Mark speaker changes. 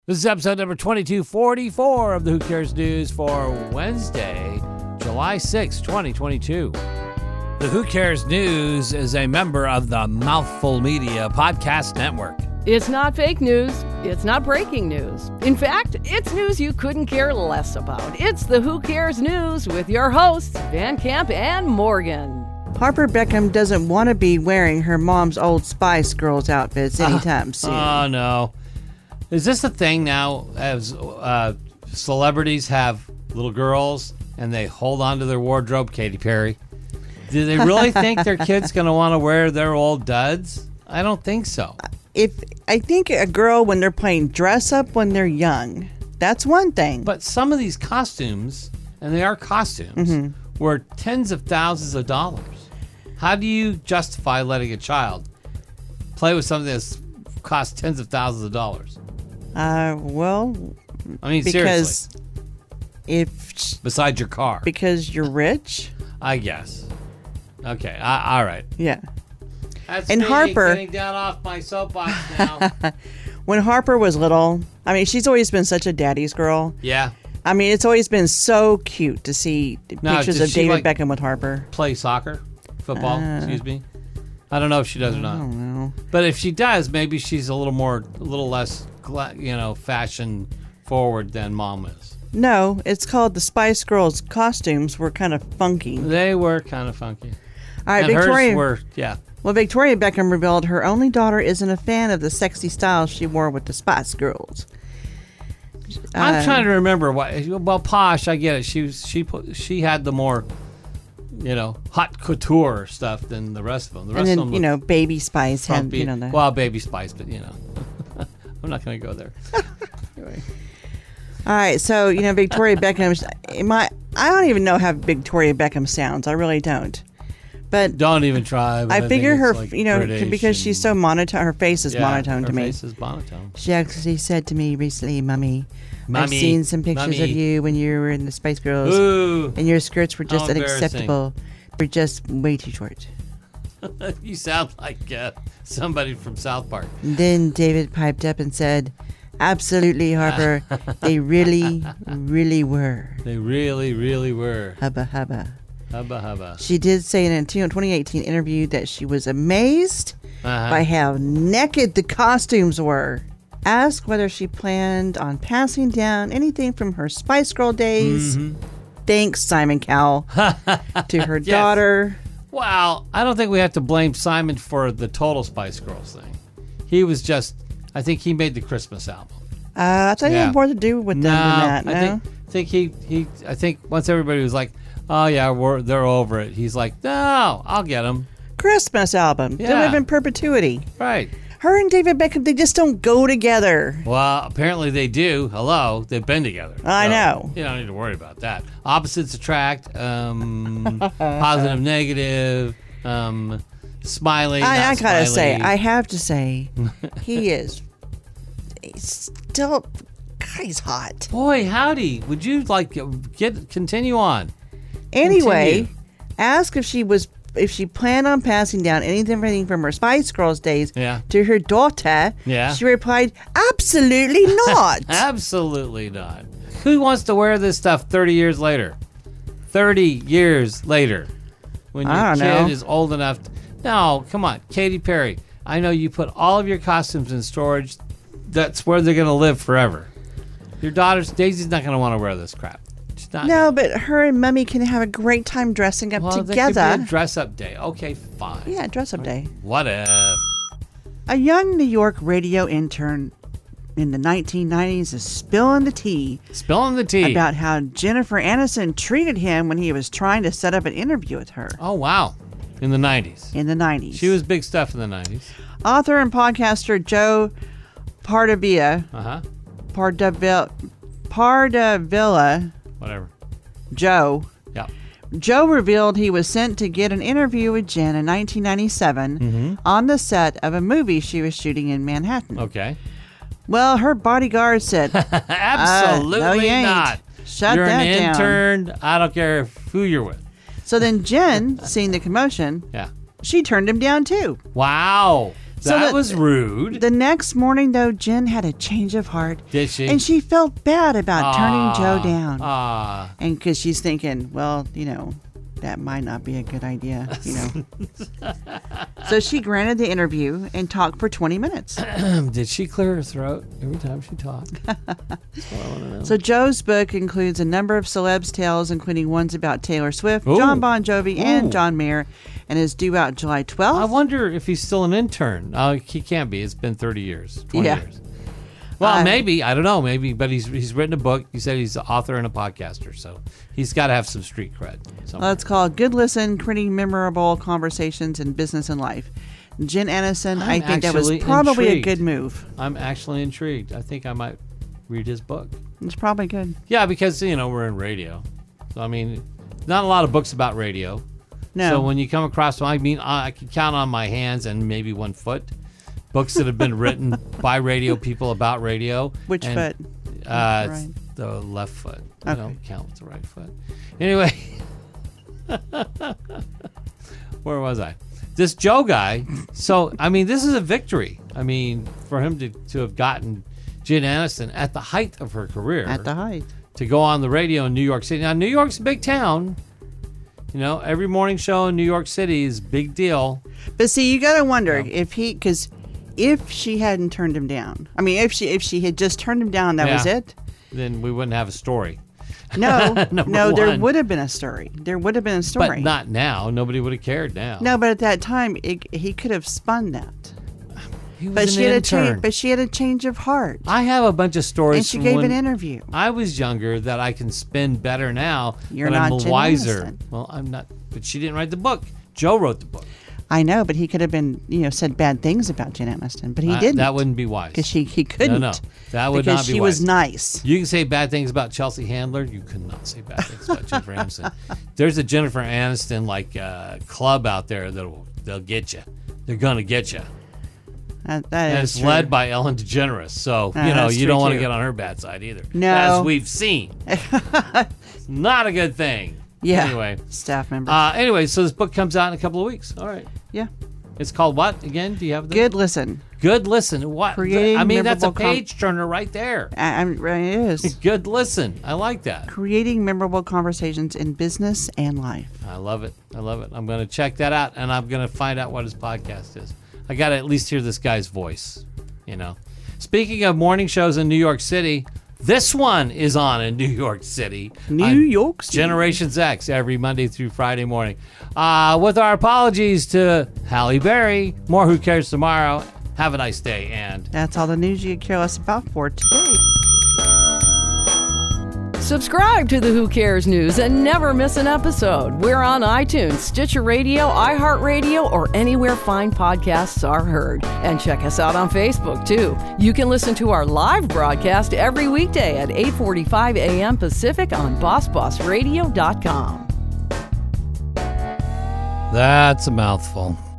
Speaker 1: This is episode number 2244 of the Who Cares News for Wednesday, July 6, 2022. The Who Cares News is a member of the Mouthful Media Podcast Network.
Speaker 2: It's not fake news. It's not breaking news. In fact, it's news you couldn't care less about. It's the Who Cares News with your hosts, Van Camp and Morgan.
Speaker 3: Harper Beckham doesn't want to be wearing her mom's old Spice Girls outfits anytime soon.
Speaker 1: Oh, no. Is this a thing now as celebrities have little girls and they hold on to their wardrobe, Katy Perry? Do they really think their kid's going to want to wear their old duds? I don't think so.
Speaker 3: I think a girl, when they're playing dress up when they're young, that's one thing.
Speaker 1: But some of these costumes, and they are costumes, were tens of thousands of dollars. How do you justify letting a child play with something that's cost tens of thousands of dollars?
Speaker 3: Well,
Speaker 1: I mean,
Speaker 3: because
Speaker 1: seriously. Besides your car.
Speaker 3: Because you're rich?
Speaker 1: I guess. Okay, all right.
Speaker 3: Yeah.
Speaker 1: That's
Speaker 3: and
Speaker 1: me
Speaker 3: Harper,
Speaker 1: getting down off my soapbox now.
Speaker 3: When Harper was little, I mean, she's always been such a daddy's girl.
Speaker 1: Yeah.
Speaker 3: I mean, it's always been so cute to see pictures of David Beckham with Harper.
Speaker 1: Play soccer? Football, excuse me. I don't know if she does or not.
Speaker 3: I don't know.
Speaker 1: But if she does, maybe she's a little less, fashion forward than mom is.
Speaker 3: No, it's called the Spice Girls costumes were kind of funky.
Speaker 1: They were kind of funky.
Speaker 3: All right,
Speaker 1: and
Speaker 3: Victoria.
Speaker 1: Hers were, yeah.
Speaker 3: Well, Victoria Beckham revealed her only daughter isn't a fan of the sexy style she wore with the Spice Girls.
Speaker 1: I'm trying to remember why. Well, Posh, I get it. She had the more, haute couture stuff than the rest of them. The rest
Speaker 3: of them, Baby Spice had,
Speaker 1: Baby Spice, but I'm not going to go there. Anyway.
Speaker 3: All right, so Victoria Beckham. I don't even know how Victoria Beckham sounds. I really don't. But
Speaker 1: don't even try.
Speaker 3: I figure her,
Speaker 1: British
Speaker 3: because she's so monotone. Her face is monotone to me.
Speaker 1: Her face is monotone.
Speaker 3: She actually said to me recently, "Mommy, I've seen some pictures of you when you were in the Spice Girls, and your skirts were just unacceptable. They're just way too short."
Speaker 1: You sound like somebody from South Park.
Speaker 3: And then David piped up and said, "Absolutely, Harper. They really, really were.
Speaker 1: They really, really were.
Speaker 3: Hubba hubba.
Speaker 1: Hubba hubba."
Speaker 3: She did say in a 2018 interview that she was amazed by how naked the costumes were. Asked whether she planned on passing down anything from her Spice Girl days. Thanks, Simon Cowell, to her daughter.
Speaker 1: Well, I don't think we have to blame Simon for the total Spice Girls thing. He was I think he made the Christmas album.
Speaker 3: I thought he had more to do with them than that. No,
Speaker 1: I think once everybody was like, "Oh yeah, they're over it," he's like, "No, I'll get them."
Speaker 3: Christmas album.
Speaker 1: Yeah.
Speaker 3: They live in perpetuity.
Speaker 1: Right.
Speaker 3: Her and David Beckham, they just don't go together.
Speaker 1: Well, apparently they do. Hello, they've been together.
Speaker 3: I know.
Speaker 1: You don't need to worry about that. Opposites attract. Positive, negative. Smiling.
Speaker 3: I gotta say, I have to say, he's still, he's hot.
Speaker 1: Boy, howdy. Would you continue on?
Speaker 3: Anyway, ask if she planned on passing down anything from her Spice Girls days to her daughter.
Speaker 1: Yeah.
Speaker 3: She replied, "Absolutely not."
Speaker 1: Absolutely not. Who wants to wear this stuff 30 years later? 30 years later. When your kid is old enough. No, come on. Katy Perry, I know you put all of your costumes in storage. That's where they're going to live forever. Your daughter's, Daisy's not going to want to wear this crap.
Speaker 3: No, but her and Mummy can have a great time dressing up together.
Speaker 1: There could be a dress-up day. Okay, fine.
Speaker 3: Yeah, dress-up day.
Speaker 1: What if?
Speaker 3: A young New York radio intern in the 1990s is spilling the tea.
Speaker 1: Spilling the tea.
Speaker 3: About how Jennifer Aniston treated him when he was trying to set up an interview with her.
Speaker 1: Oh, wow. In the 90s.
Speaker 3: In the 90s.
Speaker 1: She was big stuff in the 90s.
Speaker 3: Author and podcaster Joe Pardavilla. Pardavilla.
Speaker 1: Whatever.
Speaker 3: Joe.
Speaker 1: Yeah.
Speaker 3: Joe revealed he was sent to get an interview with Jen in 1997 on the set of a movie she was shooting in Manhattan.
Speaker 1: Okay.
Speaker 3: Well, her bodyguard said,
Speaker 1: absolutely
Speaker 3: no, you ain't.
Speaker 1: not.
Speaker 3: Shut
Speaker 1: you're
Speaker 3: that
Speaker 1: an
Speaker 3: down.
Speaker 1: intern. I don't care who you're with.
Speaker 3: So then Jen, seeing the commotion, she turned him down too.
Speaker 1: Wow. That was rude.
Speaker 3: The next morning, though, Jen had a change of heart.
Speaker 1: Did she?
Speaker 3: And she felt bad about turning Joe down. And because she's thinking, well, that might not be a good idea, So she granted the interview and talked for 20 minutes.
Speaker 1: Did she clear her throat every time she talked? That's what I want to know.
Speaker 3: So Joe's book includes a number of celebs' tales, including ones about Taylor Swift, John Bon Jovi, and John Mayer, and is due out July 12th.
Speaker 1: I wonder if he's still an intern. He can't be. It's been 30 years, 20 years. Well, maybe. I don't know. Maybe. But he's written a book. He said he's an author and a podcaster. So he's got to have some street cred.
Speaker 3: Well, it's called Good Listen, Creating Memorable Conversations in Business and Life. Jen Aniston, I think that was probably a good move.
Speaker 1: I'm actually intrigued. I think I might read his book.
Speaker 3: It's probably good.
Speaker 1: Yeah, because, we're in radio. So, not a lot of books about radio.
Speaker 3: No.
Speaker 1: So when you come across them, I can count on my hands and maybe one foot. Books that have been written by radio people about radio.
Speaker 3: Which foot?
Speaker 1: Right. The left foot. Okay. I don't count with the right foot. Anyway. Where was I? This Joe guy. So, this is a victory. For him to have gotten Jen Aniston at the height of her career.
Speaker 3: At the height.
Speaker 1: To go on the radio in New York City. Now, New York's a big town. Every morning show in New York City is a big deal.
Speaker 3: But see, you got to wonder because if she hadn't turned him down, if she had just turned him down, that was it. Then
Speaker 1: we wouldn't have a story.
Speaker 3: No, there would have been a story. There would have been a story.
Speaker 1: But not now. Nobody would have cared now.
Speaker 3: No, but at that time, he could have spun that.
Speaker 1: He was an intern.
Speaker 3: But she had a change of heart.
Speaker 1: I have a bunch of stories.
Speaker 3: And she gave an interview.
Speaker 1: I was younger that I can spin better now.
Speaker 3: You're not
Speaker 1: I'm wiser. Well, I'm not. But she didn't write the book. Joe wrote the book.
Speaker 3: I know, but he could have been, said bad things about Jen Aniston, but he didn't.
Speaker 1: That wouldn't be wise.
Speaker 3: Because he couldn't.
Speaker 1: No, that would not be wise.
Speaker 3: Because she was nice.
Speaker 1: You can say bad things about Chelsea Handler. You could not say bad things about Jennifer Aniston. There's a Jennifer Aniston club out there they'll get you. They're gonna get you.
Speaker 3: And
Speaker 1: it's
Speaker 3: true.
Speaker 1: Led by Ellen DeGeneres, so you don't want to get on her bad side either.
Speaker 3: No,
Speaker 1: as we've seen, not a good thing.
Speaker 3: Yeah.
Speaker 1: Anyway,
Speaker 3: staff member.
Speaker 1: Anyway, so this book comes out in a couple of weeks. All right.
Speaker 3: Yeah.
Speaker 1: It's called what again? Do you have the
Speaker 3: Good Listen?
Speaker 1: Good Listen. What?
Speaker 3: Creating
Speaker 1: that's a page turner right there.
Speaker 3: It is.
Speaker 1: Good Listen. I like that.
Speaker 3: Creating memorable conversations in business and life.
Speaker 1: I love it. I'm going to check that out, and I'm going to find out what his podcast is. I got to at least hear this guy's voice. Speaking of morning shows in New York City. This one is on in New York City.
Speaker 3: New York City.
Speaker 1: Generations X every Monday through Friday morning. With our apologies to Halle Berry. More Who Cares tomorrow. Have a nice day. And
Speaker 3: that's all the news you can care less about for today.
Speaker 2: Subscribe to the Who Cares News and never miss an episode. We're on iTunes, Stitcher Radio, iHeartRadio, or anywhere fine podcasts are heard. And check us out on Facebook, too. You can listen to our live broadcast every weekday at 8:45 a.m. Pacific on BossBossRadio.com.
Speaker 1: That's a mouthful.